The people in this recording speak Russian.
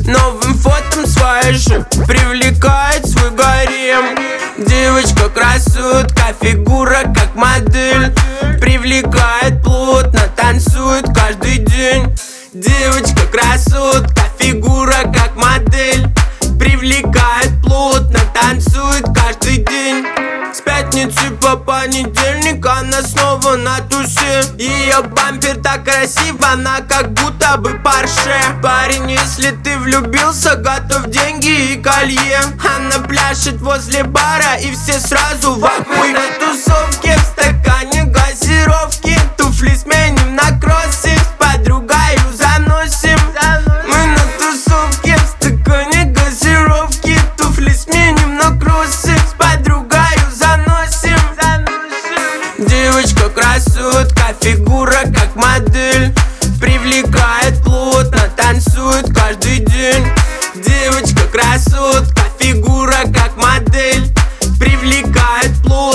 новым фотом своей же привлекает свой гарем. Девочка красотка, фигура как модель, привлекает плотно, танцует каждый день. Девочка красотка, фигура как модель, привлекает плотно, танцует каждый день. С пятницы по понедельник она снова на тусе. Ее бампер так красив, она как будто бы Порше. Парень, если ты влюбился, готов деньги и колье. Она пляшет возле бара и все сразу в огонь. На тусовке в стакане газировки, туфли сменим на кроссы, с подругою заносим. Мы на тусовке в стакане газировки, туфли сменим на кроссы, с подругою заносим. Девочка красотка, фигура как модель, привлекает плотно, танцует каждый день. Девочка красотка, фигура как модель, привлекает плотно.